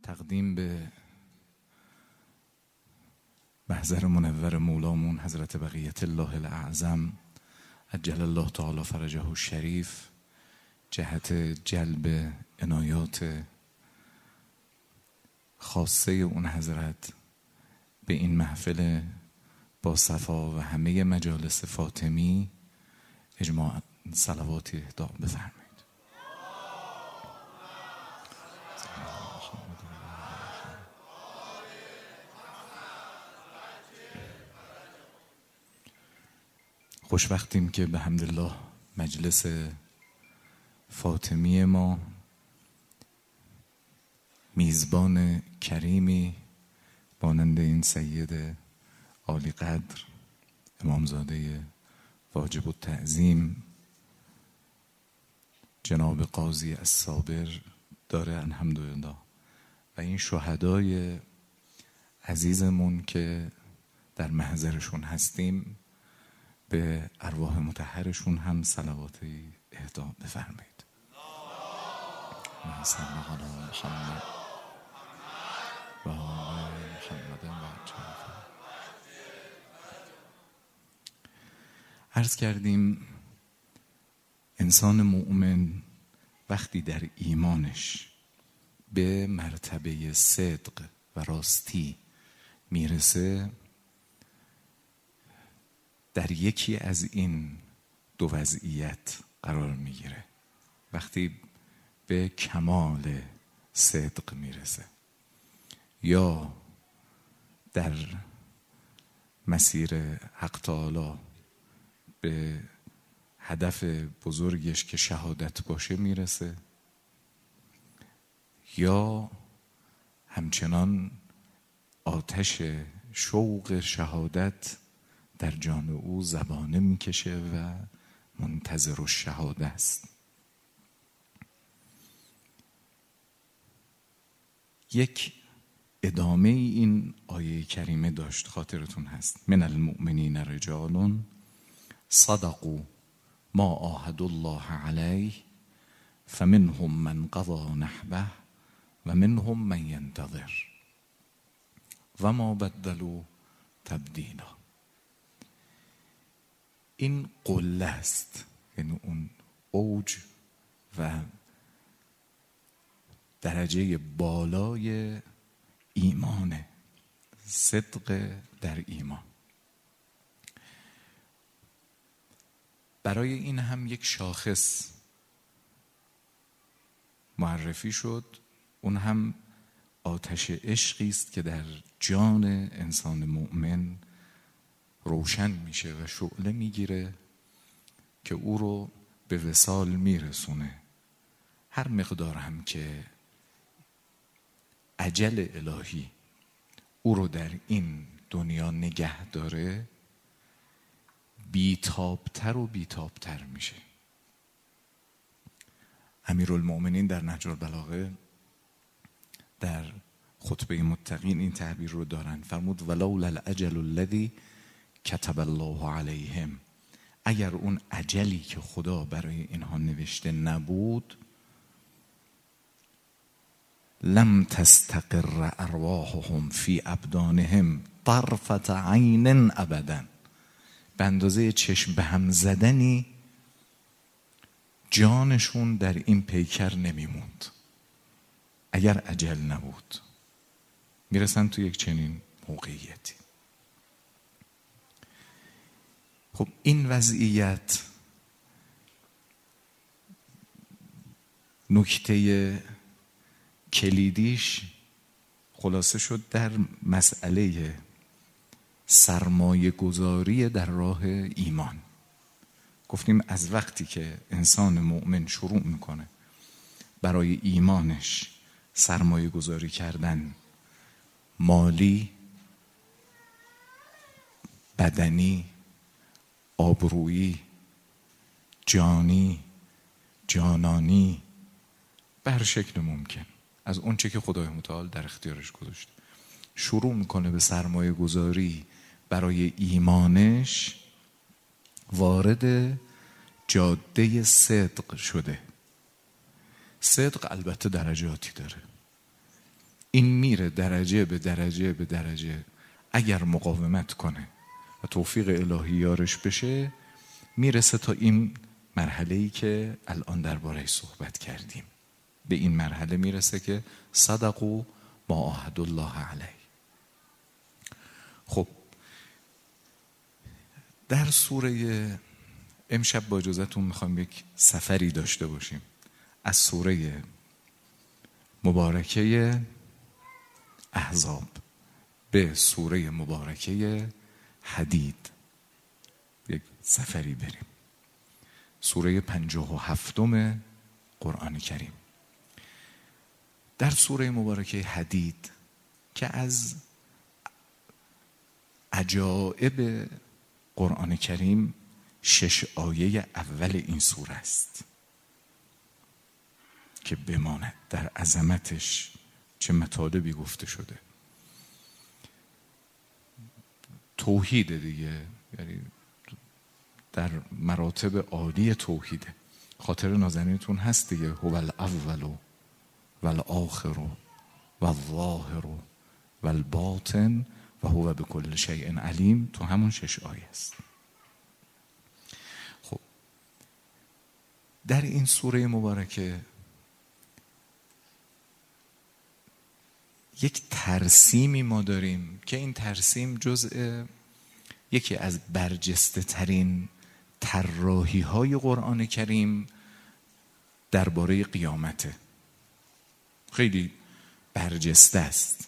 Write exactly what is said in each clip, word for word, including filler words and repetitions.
تقدیم به محضر منور مولامون حضرت بقیت الله الاعظم عجل الله تعالی فرجه الشریف جهت جلب عنایات خاصه اون حضرت به این محفل با صفا و همه مجالس فاطمی اجماع صلواتی اهدا بفرمایید. خوشبختیم که به حمدالله مجلس فاطمی ما میزبان کریمی مانند این سید عالی قدر امامزاده واجب التعظیم جناب قاضی الصابر داره الحمدلله و این شهدای عزیزمون که در محضرشون هستیم به ارواح مطهرشون هم صلواتی اهدا بفرمایید. اللهم صل علی محمد و آل محمد و عجل. عرض کردیم انسان مؤمن وقتی در ایمانش به مرتبه صدق و راستی میرسه در یکی از این دو وضعیت قرار میگیره. وقتی به کمال صدق میرسه یا در مسیر حق تعالی به هدف بزرگش که شهادت باشه میرسه یا همچنان آتش شوق شهادت در جان او زبانه میکشه و منتظر الشهاده است. یک ادامه این آیه کریمه داشت، خاطرتون هست من المؤمنین رجال صدقوا ما عاهدوا الله علیه فمنهم من قضى نحبه و منهم من ینتظر و ما بدلوا تبدیلا. این قله است، یعنی اون اوج و درجه بالای ایمانه، صدق در ایمان. برای این هم یک شاخص معرفی شد، اون هم آتش عشقی است که در جان انسان مؤمن روشن میشه و شعله میگیره که او رو به وصال میرسونه. هر مقدار هم که اجل الهی او رو در این دنیا نگه داره بیتابتر و بیتابتر میشه. امیرالمؤمنین در نهج البلاغه در خطبه متقین این تعبیر رو دارن، فرمود ولولا الاجل الذی کتب الله علیهم، اگر اون اجلی که خدا برای اینها نوشته نبود لم تستقر ارواحهم فی ابدانهم طرفة عین ابدا، به اندازه چشم به هم زدنی جانشون در این پیکر نمیموند اگر اجل نبود. میرسن تو یک چنین موقعیتی. خب این وضعیت نکته کلیدیش خلاصه شد در مسئله سرمایه گذاری در راه ایمان. گفتیم از وقتی که انسان مؤمن شروع میکنه برای ایمانش سرمایه گذاری کردن، مالی، بدنی، آبرویی، جانی، جانانی، به هر شکل ممکن از اون چه که خدای متعال در اختیارش گذاشته شروع میکنه به سرمایه گذاری برای ایمانش، وارد جاده صدق شده. صدق البته درجاتی داره. این میره درجه به درجه به درجه. اگر مقاومت کنه و توفیق الهی یارش بشه، میرسه تا این مرحله‌ای که الان درباره صحبت کردیم. به این مرحله میرسه که صدقوا ما عاهدوا الله علیه. خب در سوره امشب با اجازهتون میخوام یک سفری داشته باشیم از سوره مبارکه احزاب به سوره مبارکه حدید، یک سفری بریم. سوره پنجاه و هفتم قرآن کریم. در سوره مبارکه حدید که از عجائب قرآن کریم شش آیه اول این سوره است که بماند در عظمتش چه مطالبی گفته شده. توحید دیگه، یعنی در مراتب عالی توحیده. خاطر نازنینتون هست دیگه، هو الاول و الاخر و الظاهر و الباطن و هو بكل شیء علیم. تو همون شش آیه است. خب در این سوره مبارکه یک ترسیمی ما داریم که این ترسیم جزء یکی از برجسته ترین طراحی های قرآن کریم درباره قیامته. خیلی برجسته است.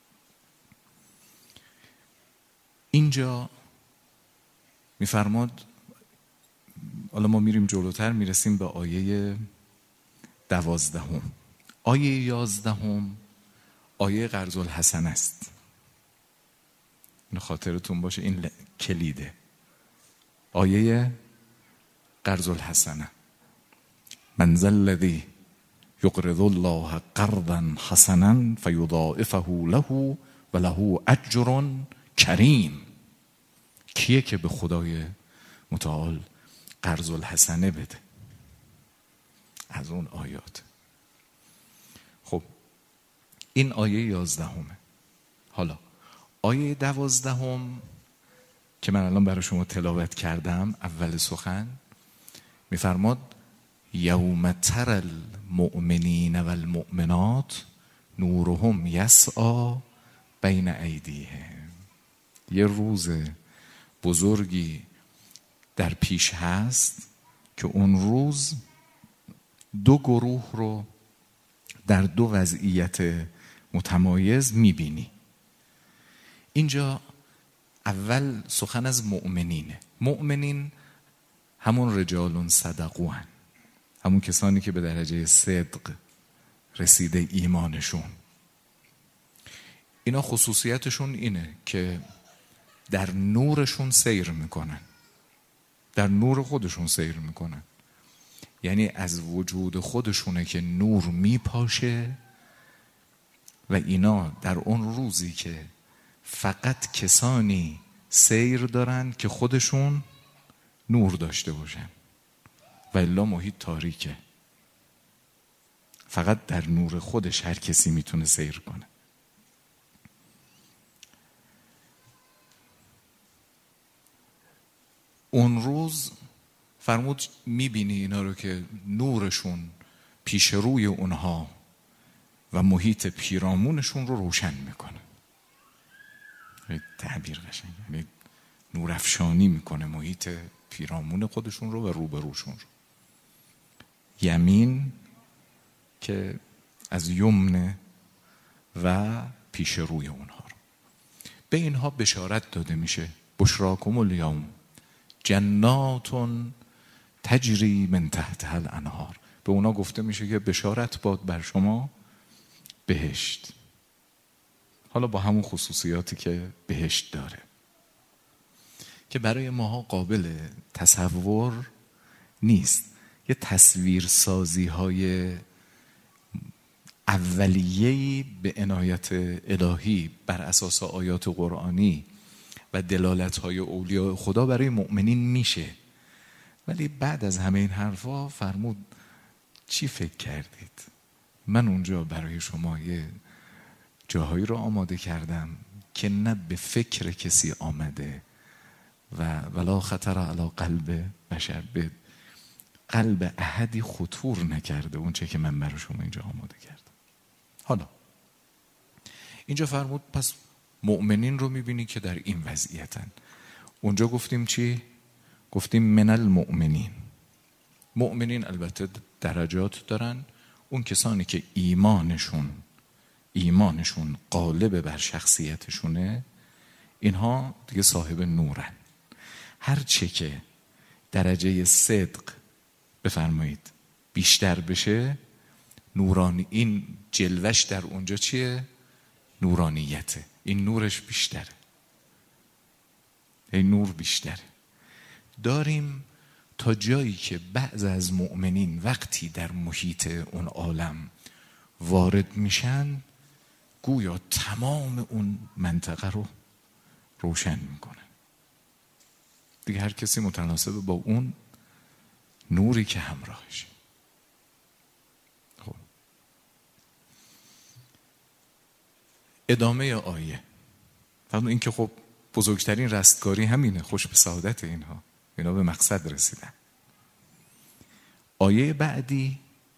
اینجا میفرماد، حالا ما میریم جلوتر، میرسیم به آیه دوازدهم. آیه یازدهم آیه قرض الحسن است. این خاطرتون باشه، این کلیده. آیه قرض الحسنه، من ذا الذی یقرض الله قرضا حسنا فیضاعفه له و له اجر کریم. کیه که به خدای متعال قرض الحسنه بده؟ از اون آیات. خب این آیه یازدهمه. حالا آیه دوازدهم که من الان برای شما تلاوت کردم اول سخن، میفرماد یوم تر المؤمنین و المؤمنات نورهم یسعی بین ایدیهم. یه روز بزرگی در پیش هست که اون روز دو گروه رو در دو وضعیت متمایز میبینی. اینجا اول سخن از مؤمنینه. مؤمنین همون رجال صدقوان، همون کسانی که به درجه صدق رسیده ایمانشون. اینا خصوصیتشون اینه که در نورشون سیر میکنن، در نور خودشون سیر میکنن. یعنی از وجود خودشونه که نور میپاشه و اینا در اون روزی که فقط کسانی سیر دارن که خودشون نور داشته باشن و الا محیط تاریکه. فقط در نور خودش هر کسی میتونه سیر کنه. اون روز فرمود میبینی اینا رو که نورشون پیش روی اونها و محیط پیرامونشون رو روشن میکنه. تعبیر قشنگ، یعنی نورافشانی میکنه محیط پیرامون خودشون رو و روبروشون رو. یمین که از یمن و پیش روی اونها رو. به اینها بشارت داده میشه، بشراکم الیوم جنات تجری من تحتها الانهار. به اونا گفته میشه که بشارت باد بر شما بهشت. حالا با همون خصوصیاتی که بهشت داره که برای ماها قابل تصور نیست. یه تصویر سازی های اولیه‌ای به عنایت الهی بر اساس آیات قرآنی و دلالت های اولیاء خدا برای مؤمنین میشه، ولی بعد از همه این حرفا فرمود چی فکر کردید؟ من اونجا برای شما یه جاهایی رو آماده کردم که نه به فکر کسی آمده و ولا خطر علی قلب بشر، به قلب احدی خطور نکرده اون چه که من برای شما اینجا آماده کردم. حالا اینجا فرمود پس مؤمنین رو میبینی که در این وضعیتن. اونجا گفتیم چی؟ گفتیم من المؤمنین. مؤمنین البته درجات دارن. اون کسانی که ایمانشون ایمانشون غالب بر شخصیتشونه، اینها دیگه صاحب نورن. هر چه که درجه صدق بفرمایید بیشتر بشه، نورانی، این جلوش در اونجا چیه؟ نورانیته. این نورش بیشتره، این نور بیشتره. داریم تا جایی که بعض از مؤمنین وقتی در محیط اون عالم وارد میشن، گویا تمام اون منطقه رو روشن میکنن. دیگه هر کسی متناسب با اون نوری که همراهش. خب ادامه آیه فرمود این که خب بزرگترین رستگاری همینه، خوش به سعادت اینها، اینا به مقصد رسیدن. آیه بعدی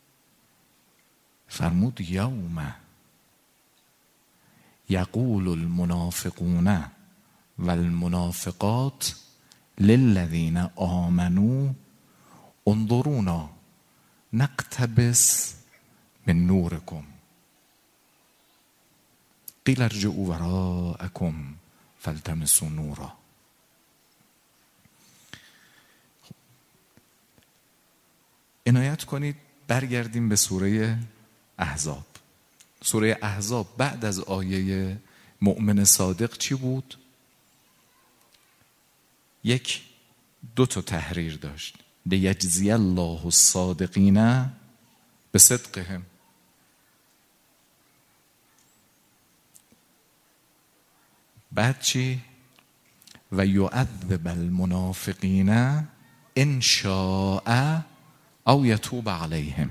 فرمود یوم یقول المنافقون والمنافقات للذین آمنوا انظرونا نقتبس من نورکم قیل ارجعوا وراءکم فالتمسوا نورا. عنایت کنید برگردیم به سوره احزاب. سوره احزاب بعد از آیه مؤمن صادق چی بود؟ یک دو تا تحریر داشت. لیجزی الله الصادقین بصدقهم. بعد چی؟ و یعذب المنافقین ان شاء او یتوب علیهم.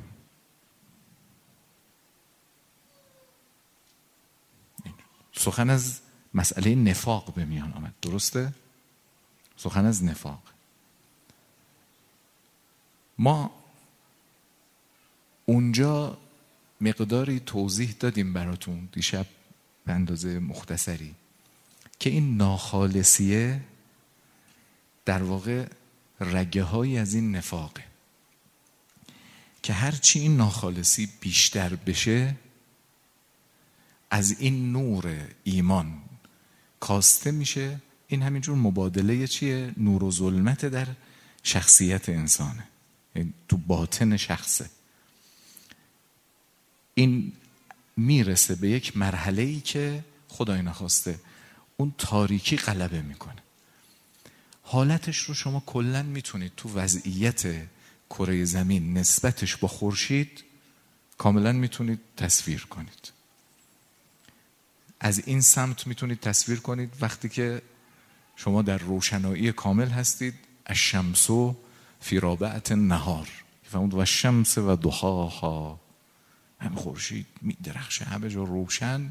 سخن از مسئله نفاق به میان آمد. درسته؟ سخن از نفاق. ما اونجا مقداری توضیح دادیم براتون دیشب به اندازه مختصری که این ناخالصیه در واقع رگه هایی از این نفاقه که هرچی این ناخالصی بیشتر بشه، از این نور ایمان کاسته میشه. این همینجور مبادله چیه؟ نور و ظلمت در شخصیت انسانه، تو باطن شخصه. این میرسه به یک مرحله‌ای که خدای نخواسته اون تاریکی غلبه میکنه. حالتش رو شما کلاً میتونید تو وضعیت کره زمین نسبتش با خورشید کاملاً میتونید تصویر کنید. از این سمت میتونید تصویر کنید وقتی که شما در روشنایی کامل هستید، الشمس فی رابعة النهار، فرمود و الشمس و ضحاها، هم خورشید میدرخشه همه جا روشن.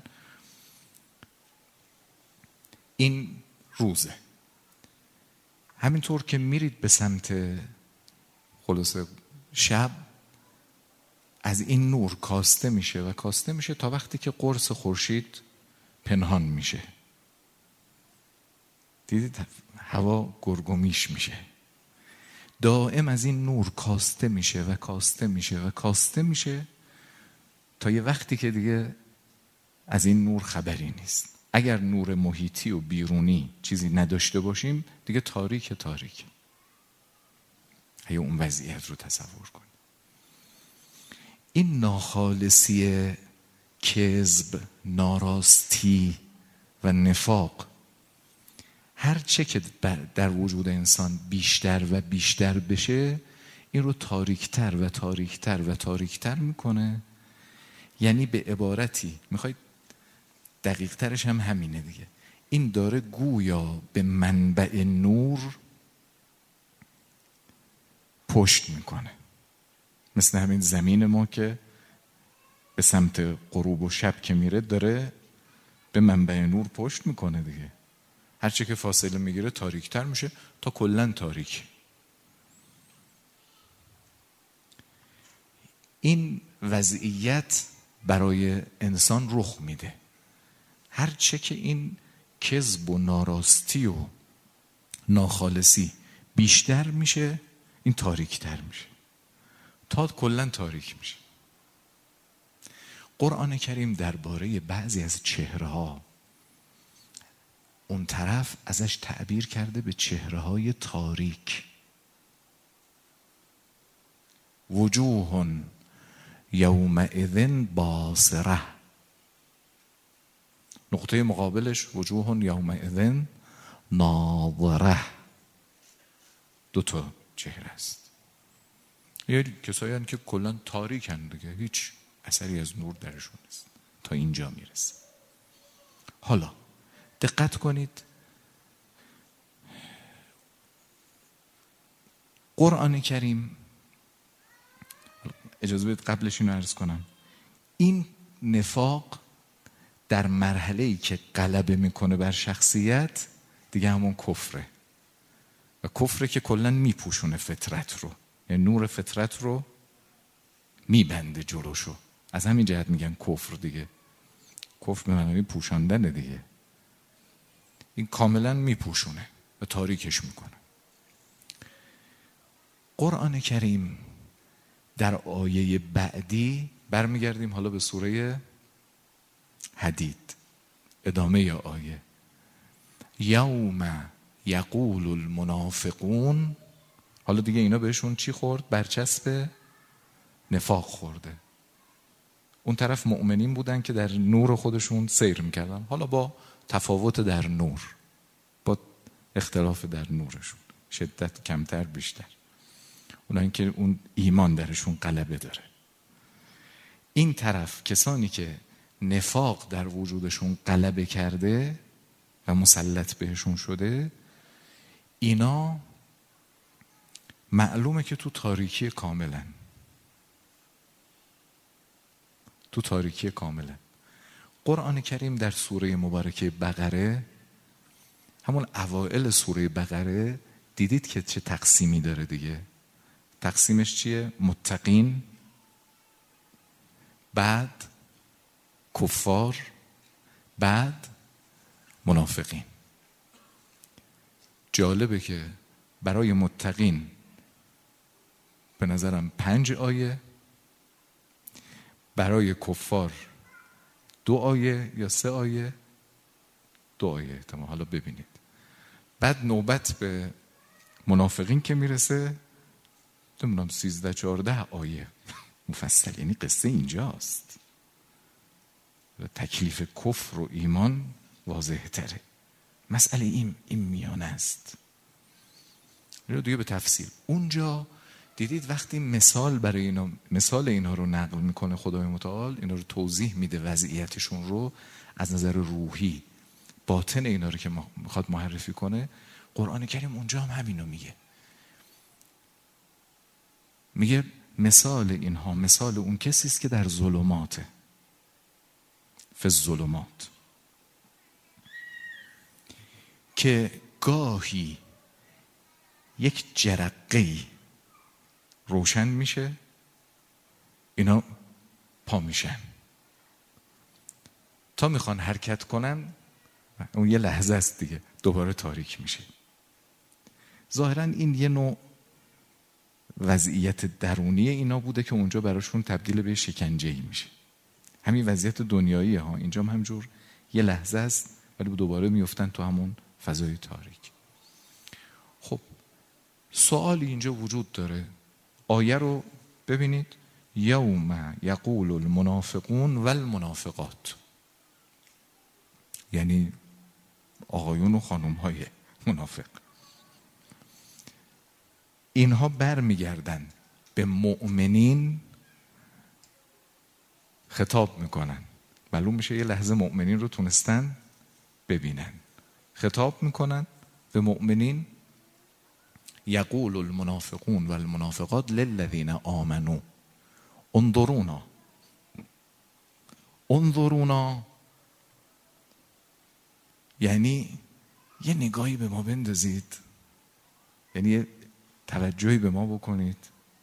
این روزه. همینطور که میرید به سمت خلاصه شب، از این نور کاسته میشه و کاسته میشه تا وقتی که قرص خورشید پنهان میشه. دیدید هوا گرگومیش میشه. دائم از این نور کاسته میشه و کاسته میشه و کاسته میشه تا یه وقتی که دیگه از این نور خبری نیست. اگر نور محیطی و بیرونی چیزی نداشته باشیم دیگه تاریک تاریک. هی اون وضعیت رو تصور کن. این ناخالصی کذب، ناراستی و نفاق هر چه که در وجود انسان بیشتر و بیشتر بشه، این رو تاریکتر و تاریکتر و تاریکتر میکنه. یعنی به عبارتی میخواید دقیق ترش هم همینه دیگه، این داره گویا به منبع نور پشت میکنه. مثل همین زمین ما که به سمت غروب و شب که میره داره به منبع نور پشت میکنه دیگه. هرچه که فاصله میگیره تاریکتر میشه تا کلن تاریک. این وضعیت برای انسان رخ میده. هرچه که این کذب و ناراستی و ناخالصی بیشتر میشه، این تاریکتر میشه تا کلن تاریک میشه. قرآن کریم درباره بعضی از چهره‌ها اون طرف ازش تعبیر کرده به چهره‌های تاریک. وجوه یومئذ باسره، نقطه مقابلش وجوه یومئذ ناظره. دو تا چهره است. یه کسایی هستند که کلا تاریکن دیگه، هیچ اثری از نور درشون نیست. تا اینجا میرسه. حالا دقت کنید، قرآن کریم، اجازه بدید قبلش اینو عرض کنم، این نفاق در مرحله‌ای که غلبه میکنه بر شخصیت دیگه همون کفره، و کفره که کلاً میپوشونه فطرت رو، یعنی نور فطرت رو میبنده جلوشو. از همین جهت میگن کفر دیگه. کفر به معنی پوشاندن دیگه. این کاملاً میپوشونه و تاریکش میکنه. قرآن کریم در آیه بعدی برمیگردیم حالا به سوره حدید، ادامه یا آیه، یوم یقول المنافقون. حالا دیگه اینا بهشون چی خورد؟ برچسب نفاق خورده. اون طرف مؤمنین بودن که در نور خودشون سیر میکردن، حالا با تفاوت در نور، با اختلاف در نورشون، شدت کمتر بیشتر، اونایی که اون ایمان درشون غلبه داره. این طرف کسانی که نفاق در وجودشون غلبه کرده و مسلط بهشون شده، اینا معلومه که تو تاریکی کاملن. تو تاریکی کاملن. قرآن کریم در سوره مبارکه بقره، همون اوائل سوره بقره، دیدید که چه تقسیمی داره دیگه. تقسیمش چیه؟ متقین، بعد کفار، بعد منافقین. جالبه که برای متقین به نظرم پنج آیه، برای کفار دو آیه یا سه آیه، دو آیه احتمال، حالا ببینید. بعد نوبت به منافقین که میرسه، نمیدونم سیزده چهارده آیه مفصل. یعنی قصه اینجاست و تکلیف کفر و ایمان واضح تره. مسئله این این میانه است. رو دیگه به تفصیل اونجا دیدید وقتی مثال برای اینا، مثال اینا رو نقل میکنه خدای متعال، اینا رو توضیح میده، وضعیتشون رو از نظر روحی، باطن اینا رو که میخواد معرفی کنه، قرآن کریم اونجا هم همینو میگه. میگه مثال اینها مثال اون کسی است که در ظلماته، فی الظلمات، که گاهی یک جرقه‌ای روشن میشه، اینا پا میشن، تا میخوان حرکت کنن، اون یه لحظه است دیگه، دوباره تاریک میشه. ظاهرا این یه نوع وضعیت درونی اینا بوده که اونجا براشون تبدیل به شکنجه‌ای میشه. همین وضعیت دنیایی ها، اینجا هم همجور یه لحظه است ولی دوباره میفتن تو همون فضای تاریک. خب سوالی اینجا وجود داره. آیه رو ببینید، یوم یقول المنافقون والمنافقات، یعنی آقایون و خانم های منافق، اینها بر میگردن به مؤمنین خطاب میکنن. معلوم میشه یه لحظه مؤمنین رو تونستن ببینن، خطاب میکنن به مؤمنین. یقول المنافقون والمنافقات للذین آمنوا انظرونا. انظرونا یعنی یه نگاهی به ما بندازید، یعنی یه توجهی به ما بکنید.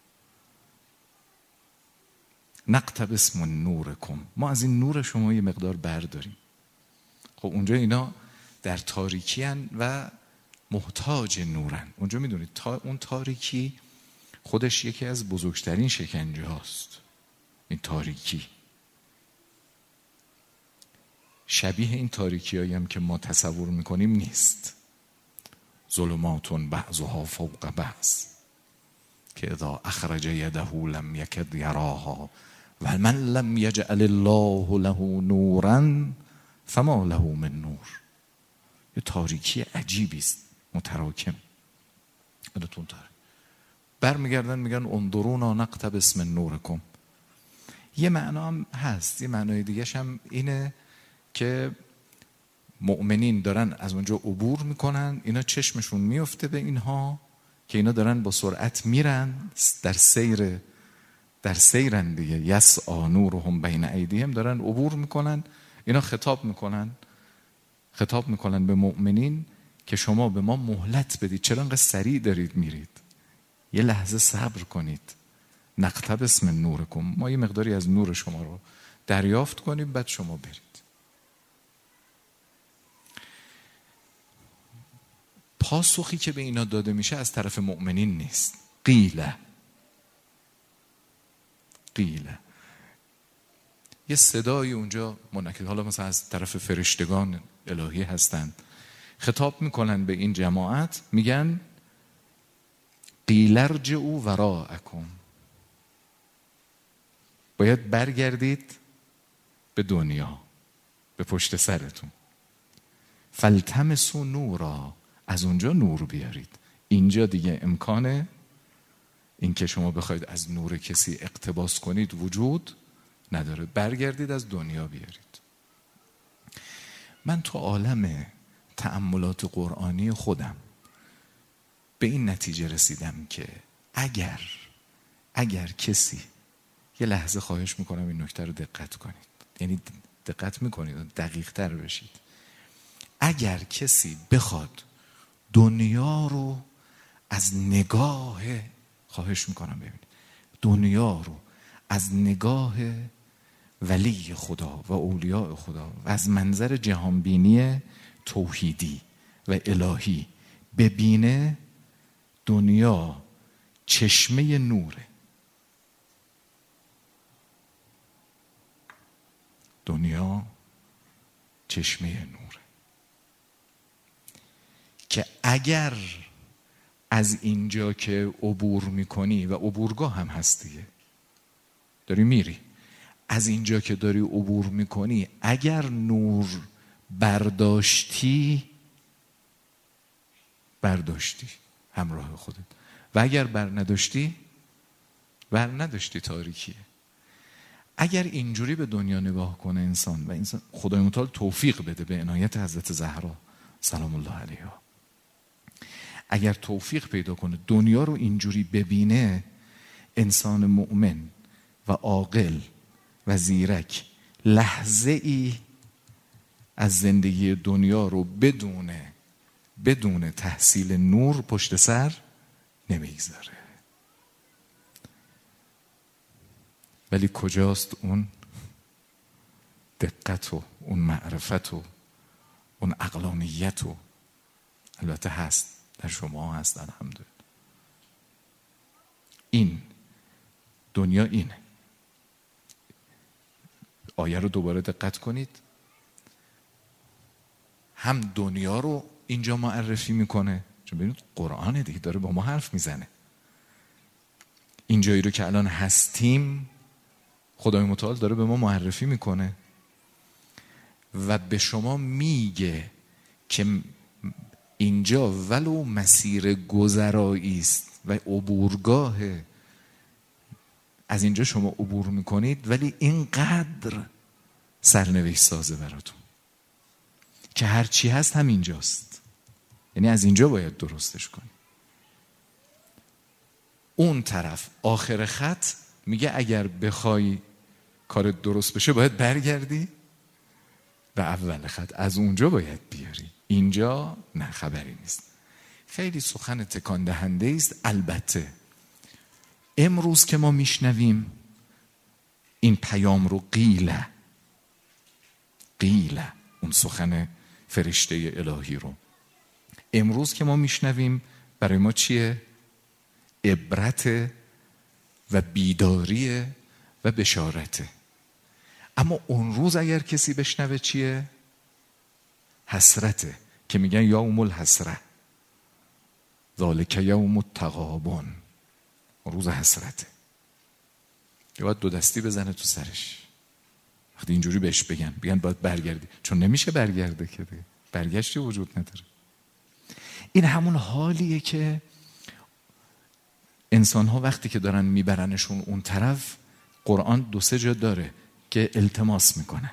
نقتبس من نورکم، ما از این نور شما یه مقدار برداریم. خب اونجا اینا در تاریکی هن و محتاج نورن. اونجا میدونید تا اون تاریکی خودش یکی از بزرگترین شکنجه هاست. این تاریکی شبیه این تاریکی هایی هم که ما تصور میکنیم نیست. ظلماتون بعضها فوق بعض که اذا اخرج یده لم یکد یراها و من لم یجعل الله له نورا فما له من نور. یه تاریکی عجیبی است، متراکم. ادتون تاره برمیگردن میگن انظرونا نقتبس من نورکم. یه معنا هم هست، یه معنای دیگه هم اینه که مؤمنین دارن از اونجا عبور میکنن، اینا چشمشون میفته به اینها که اینا دارن با سرعت میرن در سیر در سیرن دیگه. یسعی نورهم بین ایدیهم، دارن عبور میکنن. اینا خطاب میکنن خطاب میکنن به مؤمنین که شما به ما مهلت بدید، چرا انقدر سریع دارید میرید؟ یه لحظه صبر کنید. نقتبس من نورکم، ما یه مقداری از نور شما رو دریافت کنیم بعد شما برید. پاسخی که به اینا داده میشه از طرف مؤمنین نیست. قیله قیله یه صدای اونجا منعکس، حالا مثلا از طرف فرشتگان الهی هستند، خطاب میکنن به این جماعت، میگن قیل ارجعوا وراءکم، باید برگردید به دنیا، به پشت سرتون. فالتمسوا نورا، از اونجا نور بیارید. اینجا دیگه امکانه این که شما بخواید از نور کسی اقتباس کنید وجود نداره. برگردید از دنیا بیارید. من تو عالم تأملات قرآنی خودم به این نتیجه رسیدم که اگر اگر کسی، یه لحظه خواهش میکنم این نکته رو دقت کنید، یعنی دقت میکنید دقیق تر بشید. اگر کسی بخواد دنیا رو از نگاه، خواهش میکنم ببینید، دنیا رو از نگاه ولی خدا و اولیاء خدا و از منظر جهانبینی توحیدی و الهی ببینه، دنیا چشمه نوره. دنیا چشمه نوره که اگر از اینجا که عبور میکنی، و عبورگاه هم هست دیگه، داری میری، از اینجا که داری عبور میکنی اگر نور برداشتی برداشتی همراه خودت، و اگر بر نداشتی بر نداشتی، تاریکیه. اگر اینجوری به دنیا نگاه کنه انسان، و انسان خدای متعال توفیق بده به عنایت حضرت زهرا سلام الله علیها، اگر توفیق پیدا کنه دنیا رو اینجوری ببینه، انسان مؤمن و عاقل و زیرک لحظه ای از زندگی دنیا رو بدون بدون تحصیل نور پشت سر نمیگذاره. ولی کجاست اون دقت و اون معرفت و اون عقلانیت؟ و البته هست، در شما هست الحمدلله. این دنیا اینه. آیه رو دوباره دقت کنید. هم دنیا رو اینجا معرفی میکنه، چون ببینید قرآن دیگه داره با ما حرف میزنه. اینجایی رو که الان هستیم خدای متعال داره به ما معرفی میکنه و به شما میگه که اینجا ولو مسیر گذرایی است و عبورگاه، از اینجا شما عبور میکنید، ولی اینقدر سرنوشت سازه براتون که هرچی هست هم اینجاست. یعنی از اینجا باید درستش کنید. اون طرف آخر خط میگه اگر بخوای کارت درست بشه باید برگردی و اول خط از اونجا باید بیاری، اینجا نه، خبری نیست. خیلی سخن تکان دهنده است. البته امروز که ما میشنویم این پیام رو، قیله قیله اون سخن فرشته الهی رو امروز که ما میشنویم، برای ما چیه؟ عبرت و بیداری و بشارته. اما اون روز اگر کسی بشنوه چیه؟ حسرته، که میگن یوم الحسره، ذالک یوم التغابن، روز حسرته. یا باید دو دستی بزنه تو سرش وقتی اینجوری بهش بگن بگن باید برگردی، چون نمیشه برگرده که برگشتی وجود نداره. این همون حالیه که انسان ها وقتی که دارن میبرنشون اون طرف، قرآن دو سه جا داره که التماس میکنه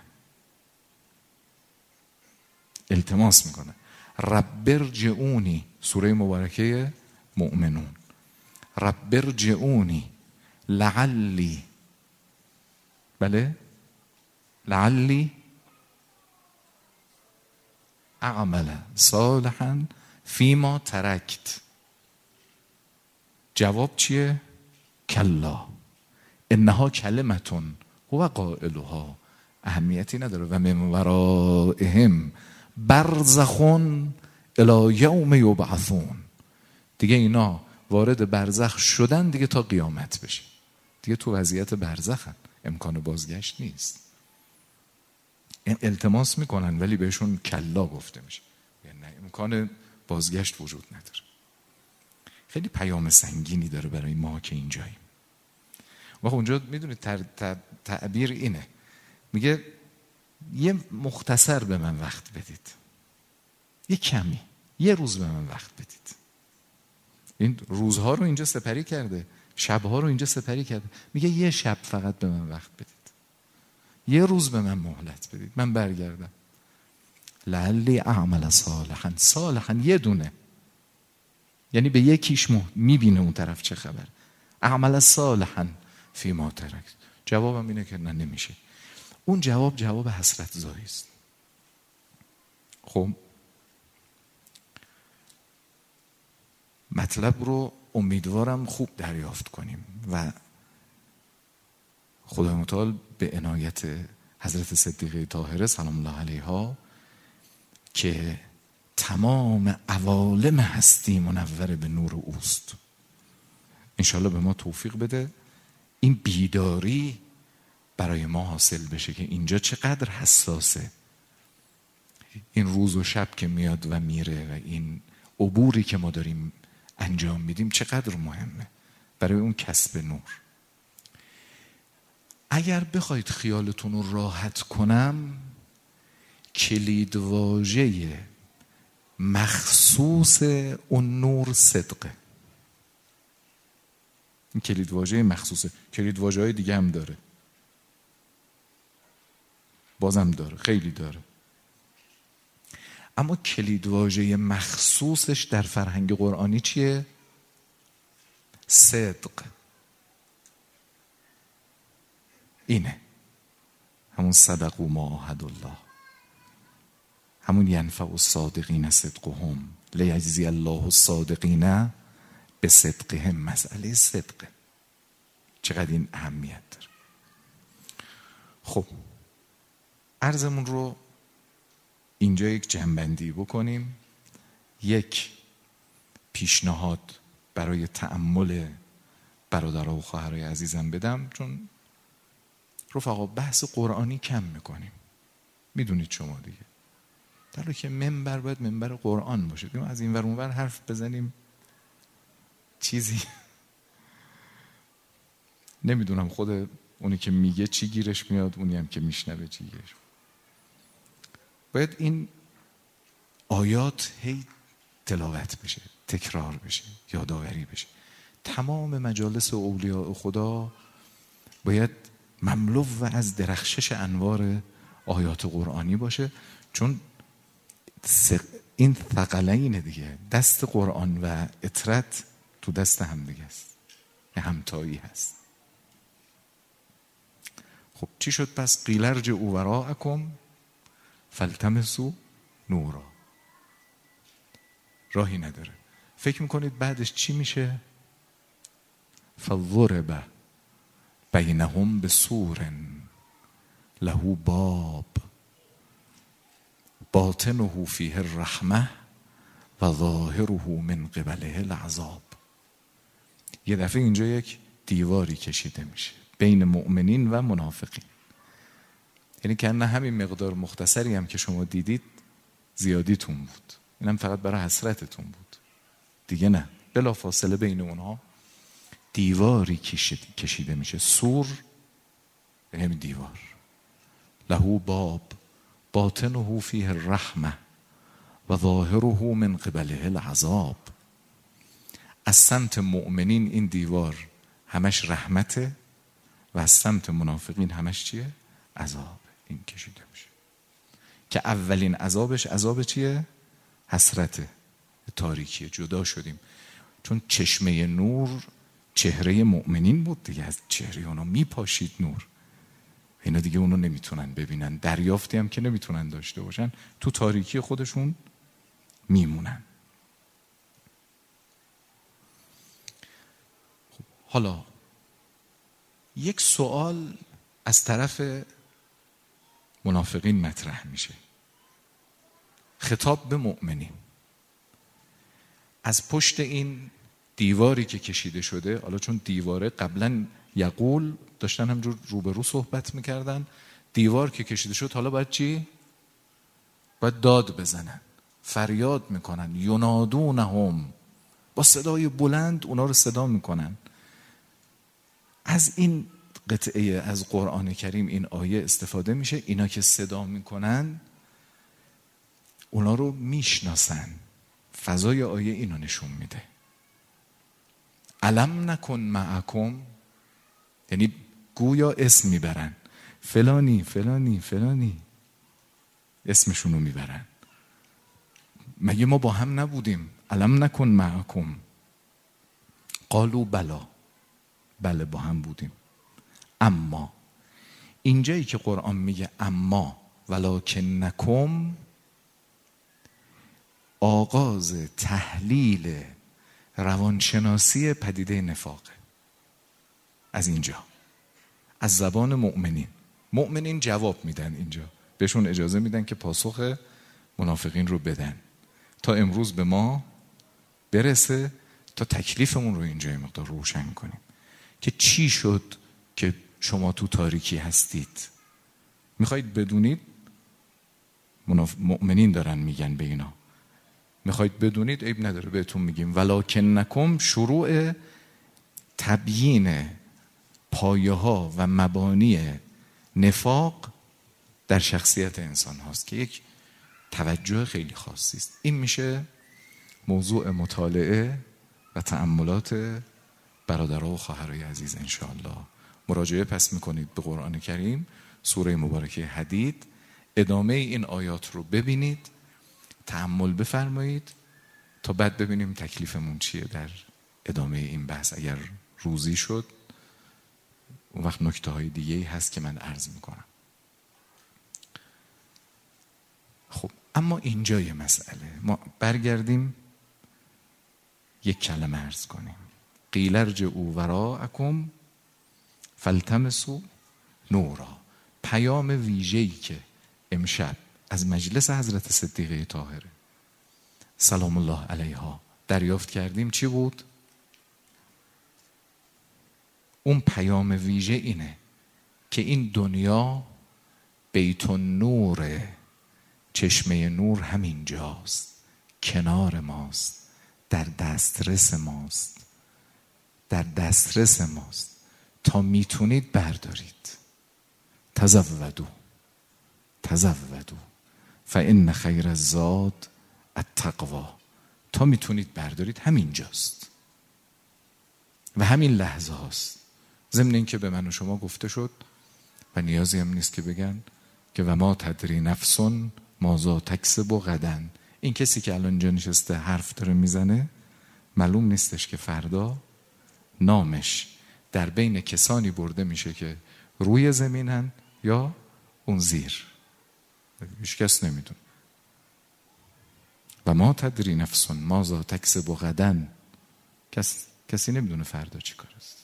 التماس میکنه رب ارجعونی، سوره مبارکه مؤمنون، رب ارجعونی لعلی، بله، لعلی اعمل صالحا فیما ترکت. جواب چیه؟ کلا انها کلمتون هو قائلها، اهمیتی نداره. و من ورائهم برزخون الی یوم یبعثون، دیگه اینا وارد برزخ شدن دیگه تا قیامت بشه، دیگه تو وضعیت برزخن، امکان بازگشت نیست. التماس میکنن ولی بهشون کلا گفته میشه، یعنی نه، امکان بازگشت وجود نداره. خیلی پیام سنگینی داره برای ما که اینجاییم. و اونجا میدونید تعبیر اینه، میگه یه مختصر به من وقت بدید، یه کمی، یه روز به من وقت بدید. این روزها رو اینجا سپری کرده، شبها رو اینجا سپری کرده، میگه یه شب فقط به من وقت بدید، یه روز به من مهلت بدید، من برگردم. لعلی اعمل صالحا، صالحا یه دونه، یعنی به یکیش میبینه اون طرف چه خبر. اعمل صالحا فیما ترکت، جوابم اینه که نه، نمیشه. اون جواب جواب حسرت زایی است. خب مطلب رو امیدوارم خوب دریافت کنیم و خدای متعال به عنایت حضرت صدیقه طاهره سلام الله علیها که تمام عوالم هستی منور به نور اوست، انشالله به ما توفیق بده این بیداری برای ما حاصل بشه که اینجا چقدر حساسه، این روز و شب که میاد و میره و این عبوری که ما داریم انجام میدیم چقدر مهمه برای اون کسب نور. اگر بخواید خیالتون رو راحت کنم، کلیدواژه مخصوص اون نور صدقه. این کلیدواژه مخصوصه، کلیدواژه های دیگه هم داره، بازم داره، خیلی داره، اما کلیدواژه مخصوصش در فرهنگ قرآنی چیه؟ صدق. اینه همون صدقوا ما عاهدوا الله، همون ینفع الصادقین صدقهم لیجزی الله الصادقین بصدقهم. مسئله صدقه، چقدر این اهمیت داره. خب عرضمون رو اینجا یک جنبندی بکنیم. یک پیشنهاد برای تأمل برادرها و خواهرای عزیزم بدم، چون رفقا بحث قرآنی کم میکنیم، میدونید شما دیگه، در حالی که منبر باید منبر قرآن باشه، دیگه از این ور اون ور حرف بزنیم چیزی نمیدونم خود اونی که میگه چی گیرش میاد، اونی هم که میشنوه چی گیرش. باید این آیات هی تلاوت بشه، تکرار بشه، یادآوری بشه. تمام مجالس اولیاء خدا باید مملو و از درخشش انوار آیات قرآنی باشه، چون این ثقلین دیگه، دست قرآن و اطرت تو دست هم دیگه است، همتایی هست. خب چی شد پس؟ قیل ارجعوا وراءکم فالتمسوا نورا. راهی نداره. فکر میکنید بعدش چی میشه؟ فضرب بینهم بسور له باب باطنه فیه الرحمه و ظاهره من قبله العذاب. یه دفعه اینجا یک دیواری کشیده میشه بین مؤمنین و منافقین. یعنی که نه همین مقدار مختصری هم که شما دیدید زیادیتون بود، اینم فقط برای حسرتتون بود دیگه نه. بلا فاصله بین اونها دیواری کشیده میشه. سور یعنی همین دیوار. له باب باطنه فیه الرحمه و ظاهره من قبله العذاب. از سمت مؤمنین این دیوار همش رحمته و از سمت منافقین همش چیه؟ عذاب. این کشیده میشه که اولین عذابش عذاب چیه؟ حسرته، تاریکیه، جدا شدیم. چون چشمه نور چهره مؤمنین بود دیگه، از چهره اونا میپاشید نور، اینا دیگه اونو نمیتونن ببینن، دریافتی هم که نمیتونن داشته باشن، تو تاریکی خودشون میمونن. خب حالا یک سوال از طرف منافقین مطرح میشه، خطاب به مؤمنین. از پشت این دیواری که کشیده شده، حالا چون دیواره قبلا یقول داشتن همجور روبرو صحبت میکردن، دیوار که کشیده شد حالا باید چی؟ باید داد بزنن، فریاد میکنن، ینادونهم، با صدای بلند اونا رو صدا میکنن. از این قطعه از قرآن کریم این آیه استفاده میشه. اینا که صدا میکنن اونا رو میشناسن. فضای آیه اینو نشون میده. الم نکن معکم، یعنی گویا اسم میبرن، فلانی فلانی فلانی، اسمشونو میبرن. مگه ما با هم نبودیم؟ الم نکن معکم قالوا بلا، بله با هم بودیم. اما اینجایی که قرآن میگه اما ولکنکم، آغاز تحلیل روانشناسی پدیده نفاقه. از اینجا از زبان مؤمنین، مؤمنین جواب میدن، اینجا بهشون اجازه میدن که پاسخ منافقین رو بدن تا امروز به ما برسه، تا تکلیفمون رو اینجا یه مقدار روشن کنیم که چی شد که شما تو تاریکی هستید. میخواید بدونید؟ مناف... مؤمنین دارن میگن به اینا، میخواید بدونید؟ عیب نداره بهتون میگیم. ولکنکم شروع تبیین پایه ها و مبانی نفاق در شخصیت انسان هاست که یک توجه خیلی خاصی است. این میشه موضوع مطالعه و تأملات برادرها و خواهرای عزیز انشاءالله. مراجعه پس میکنید به قرآن کریم، سوره مبارکه حدید، ادامه این آیات رو ببینید، تأمل بفرمایید تا بعد ببینیم تکلیفمون چیه در ادامه این بحث. اگر روزی شد اون وقت نکته های دیگه‌ای هست که من عرض میکنم. خب اما اینجا یه مسئله، ما برگردیم یک کلمه عرض کنیم. قیل ارجعوا وراءکم فالتمسوا نورا. پیام ویژه‌ای که امشب از مجلس حضرت صدیقه طاهره سلام الله علیها دریافت کردیم چی بود؟ اون پیام ویژه اینه که این دنیا بیت النوره، چشمه نور همین جاست، کنار ماست، در دسترس ماست، در دسترس ماست. تا میتونید بردارید. تزودوا تزودوا فان خیر الزاد التقوی. تا میتونید بردارید، همین جاست و همین لحظه هاست. ضمن این که به من و شما گفته شد و نیازی هم نیست که بگن که و ما تدری نفس ماذا تکسب غدا. این کسی که الان اینجا نشسته حرف داره میزنه، معلوم نیستش که فردا نامش در بین کسانی برده میشه که روی زمینن یا اون زیر. هیچ کس نمیدونه. و ما تدری نفس ماذا تکسب غدا، کس کسی نمیدونه فردا چی کار است.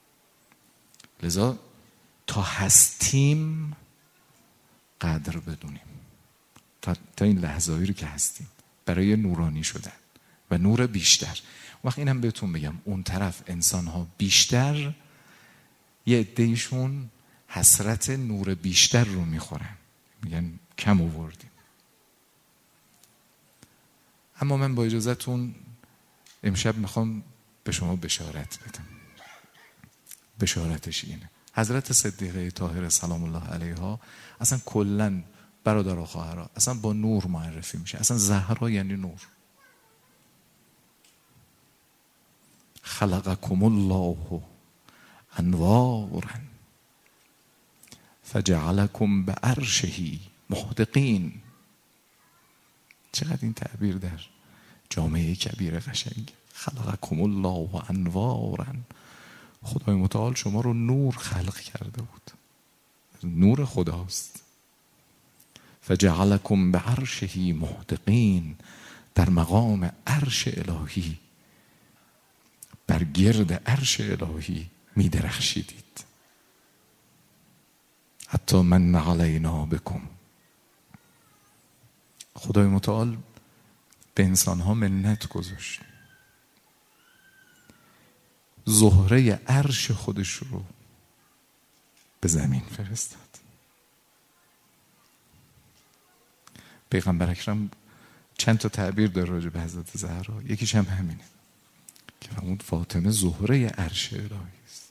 لذا تا هستیم قدر بدونیم، تا, تا این لحظه‌ای رو که هستیم برای نورانی شدن و نور بیشتر. وقت اینم بهتون بگم اون طرف انسان ها بیشتر، یه عده‌ایشون حسرت نور بیشتر رو میخورن، میگن کم آوردیم. اما من با اجازهتون امشب میخوام به شما بشارت بدم. بشارتش اینه حضرت صدیقه طاهره سلام الله علیها اصلا کلن برادر و خواهرها اصلا با نور معرفی میشه. اصلا زهرا یعنی نور. خلقکم الله انوارا فجعلکم بعرشه محدقین. چقدر این تعبیر در جامعه کبیر قشنگ. خلقکم الله انوارا، خدای متعال شما رو نور خلق کرده بود، نور خداست. فجعلکم بعرشه محدقین، در مقام عرش الهی بر گرد عرش الهی می درخشیدید. حتی من علینا بکم، خدای متعال به انسان ها منت گذاشت، زهره عرش خودش رو به زمین فرستاد. پیغمبر اکرم چند تا تعبیر داره راجع به حضرت زهرا، یکیش هم همینه که فرمود فاطمه زهره عرش الهی است،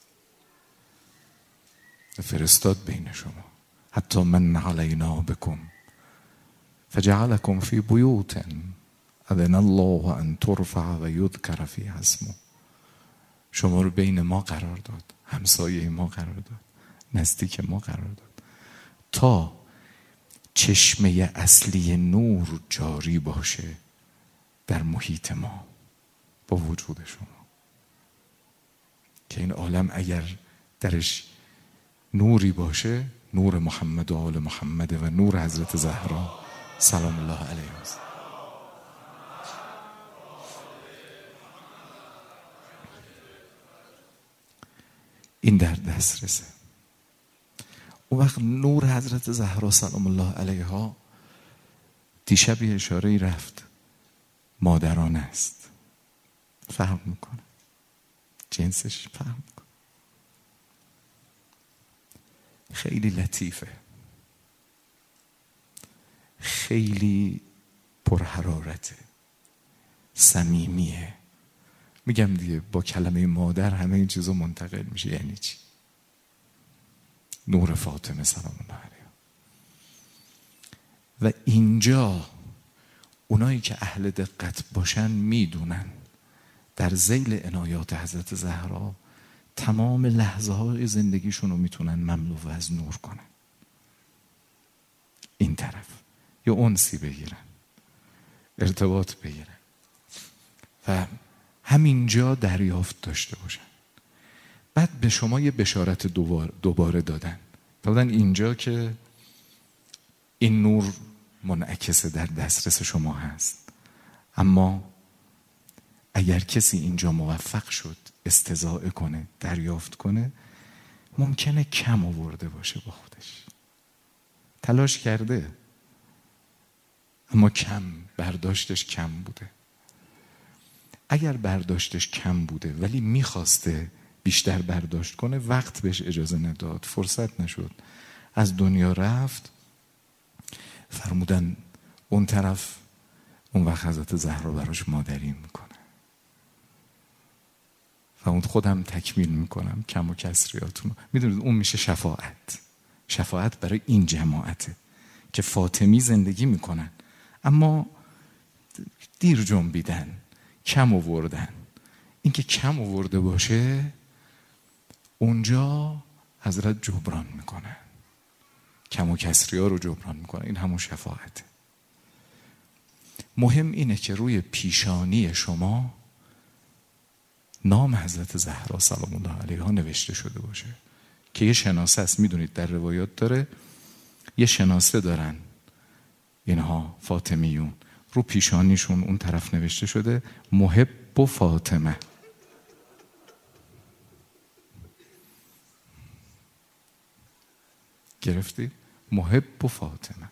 فرستاد بین شما. حتی من علینا بکم فجعلکم فی بیوت اذن الله ان ترفع و یذکر فیها اسمه. شما رو بین ما قرار داد، همسایه ما قرار داد، نزدیک ما قرار داد، تا چشمه اصلی نور جاری باشه در محیط ما با وجود شما، که این عالم اگر درش نوری باشه نور محمد و آل محمد و نور حضرت زهرا سلام الله علیها است. این در دسترسه. اون وقت نور حضرت زهرا سلام الله علیها، دیشب یه اشاره رفت، مادرانه است، فهم میکنه، جنسش فهم میکنه، خیلی لطیفه، خیلی پرحرارته، صمیمیه. میگم دیگه با کلمه مادر همه این چیزا منتقل میشه. یعنی چی؟ نور فاطمه سلام الله علیها. و اینجا اونایی که اهل دقت باشن میدونن در ذیل عنایات حضرت زهرا تمام لحظه های زندگیشون رو میتونن مملو از نور کنن. این طرف یا انسی بگیرن، ارتباط بگیرن و همینجا دریافت داشته باشن. بعد به شما یه بشارت دوباره, دوباره دادن دادن اینجا که این نور منعکس در دسترس شما هست، اما اگر کسی اینجا موفق شد استضاء کنه، دریافت کنه، ممکنه کم آورده باشه با خودش، تلاش کرده اما کم، برداشتش کم بوده. اگر برداشتش کم بوده ولی میخواسته بیشتر برداشت کنه، وقت بهش اجازه نداد، فرصت نشد، از دنیا رفت، فرمودن اون طرف اون وقت حضرت زهرا براش مادری میکنه. فرمود خودم تکمیل میکنم کم و کسریاتونو. میدونید اون میشه شفاعت. شفاعت برای این جماعته که فاطمی زندگی میکنن اما دیر جنبیدن، کم آوردن. این که کم آورده باشه اونجا حضرت جبران میکنن، کم و کسری ها رو جبران میکنن. این همون شفاعته. مهم اینه که روی پیشانی شما نام حضرت زهرا سلام الله علیها نوشته شده باشه که یه شناسه است. میدونید در روایات داره یه شناسه دارن اینها فاطمیون، رو پیشانیشون اون طرف نوشته شده محب و فاطمه. گرفتی؟ محب و فاطمه.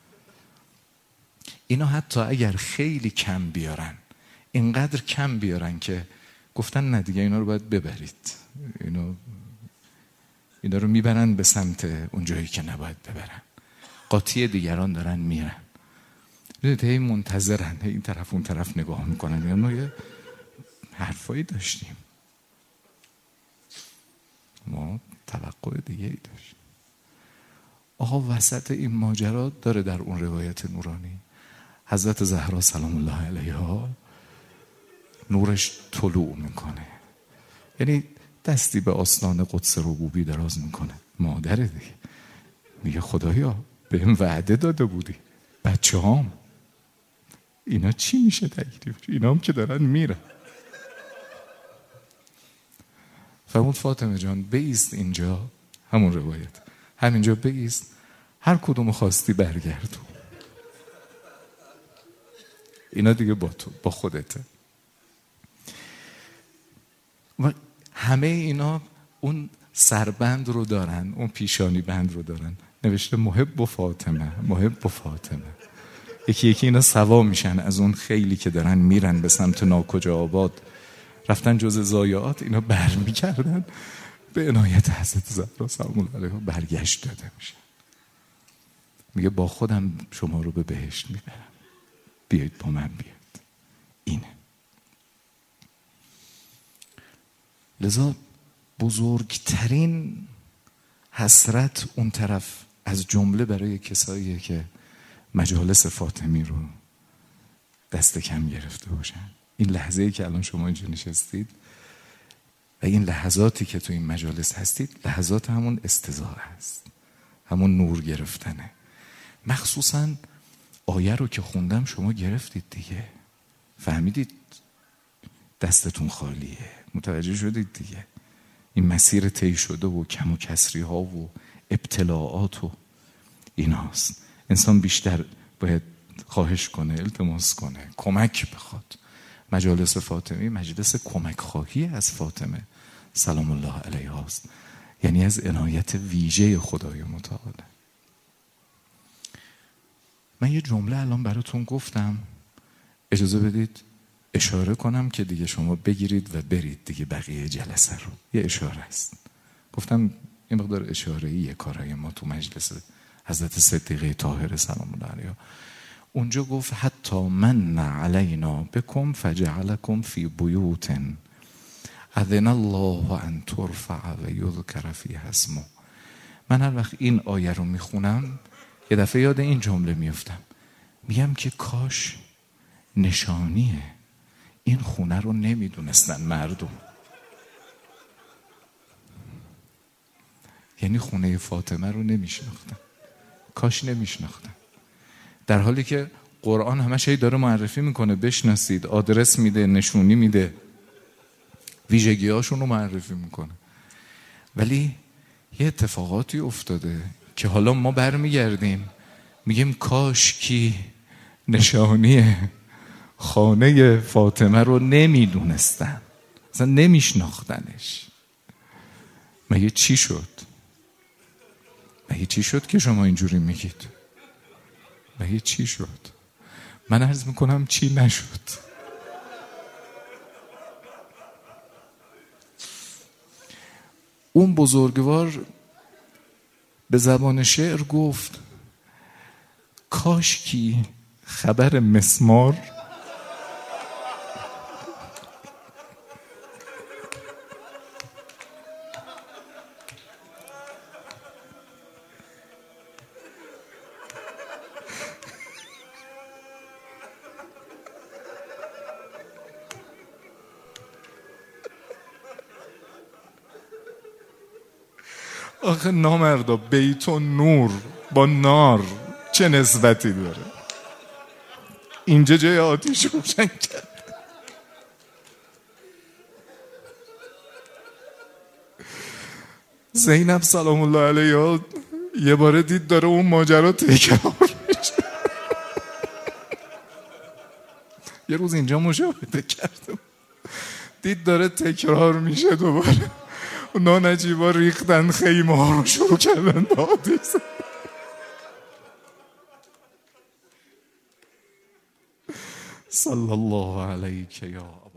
اینا حتی اگر خیلی کم بیارن، اینقدر کم بیارن که گفتن نه دیگه اینا رو باید ببرید، اینا اینا رو میبرن به سمت اون جایی که نباید ببرن، قاطی دیگران دارن میرن. هی منتظرن، هی این طرف اون طرف نگاه میکنن. ما یه حرفایی داشتیم، ما توقع دیگه ای داشتیم. آقا وسط این ماجرا داره در اون روایت نورانی حضرت زهرا سلام الله علیها نورش طلوع میکنه، یعنی دستی به آستان قدس ربوبی دراز میکنه. مادره دیگه میگه خدایا به این وعده داده بودی، بچه هام اینا چی میشه تکلیف؟ اینا هم که دارن میرن. فرمود فاطمه جان بایست اینجا، همون روایت، همینجا بایست، هر کدوم خواستی برگردو، اینا دیگه با تو، با خودته. و همه اینا اون سربند رو دارن، اون پیشانی بند رو دارن، نوشته محب و فاطمه، محب و فاطمه. یکی یکی اینا سوا میشن از اون خیلی که دارن میرن به سمت ناکجا آباد، رفتن جز ضایعات، اینا برمیگردن به عنایت حضرت زهرا سلام الله علیها برگشت داده میشه. میگه با خودم شما رو به بهشت میبرم، بیایید با من بیاد. اینه. لذا بزرگترین حسرت اون طرف از جمله برای کساییه که مجالس فاطمی رو دست کم گرفته باشن. این لحظه‌ای که الان شما اینجا نشستید و این لحظاتی که تو این مجالس هستید، لحظات همون استضاء است، همون نور گرفتنه. مخصوصا آیه رو که خوندم شما گرفتید دیگه، فهمیدید دستتون خالیه، متوجه شدید دیگه این مسیر طی شده و کم و کسری ها و ابتلاعات و ایناست. انسان بیشتر باید خواهش کنه، التماس کنه، کمک بخواد. مجالس فاطمی مجلس کمک خواهی از فاطمه سلام الله علیها است، یعنی از عنایت ویژه خدای متعال. من یه جمله الان براتون گفتم، اجازه بدید اشاره کنم که دیگه شما بگیرید و برید دیگه بقیه جلسه رو. یه اشاره است، گفتم این مقدار اشاره‌ایه کارهای ما تو مجلس حضرت صدیقه طاهره سلام الله علیها. اونجا گفت حتی من علینا بکم فجعلکم فی بیوت اذن الله ان ترفع و یذکر فیها اسمه. من هر وقت این آیه رو میخونم یه دفعه یاد این جمله میفتم، میگم که کاش نشانیه این خونه رو نمیدونستن مردم، یعنی خونه فاطمه رو نمیشناختن، کاش نمیشناختن، در حالی که قرآن همش هی داره معرفی میکنه بشناسید، آدرس میده، نشونی میده، ویژگی هاشون رو معرفی میکنه. ولی یه اتفاقاتی افتاده که حالا ما برمیگردیم میگیم کاش کی نشانی خانه فاطمه رو نمیدونستن، اصلا نمیشناختنش. مگه چی شد؟ مگه چی شد که شما اینجوری میگید؟ مگه چی شد؟ من عرض میکنم چی نشد. اون بزرگوار به زبان شعر گفت کاش کی خبر مسمار آخه نامردا بیت و نور با نار چه نسبتی داره؟ اینجا جای آتیش روشن کرد. زینب سلام الله علیها یه باره دید داره اون ماجرا تکرار میشه. یه روز اینجا مشاهده کردم، دید داره تکرار میشه دوباره. اونا نجیبا ریختن خیمه ها رو شروع کردن دادیز. صلی الله علیک یا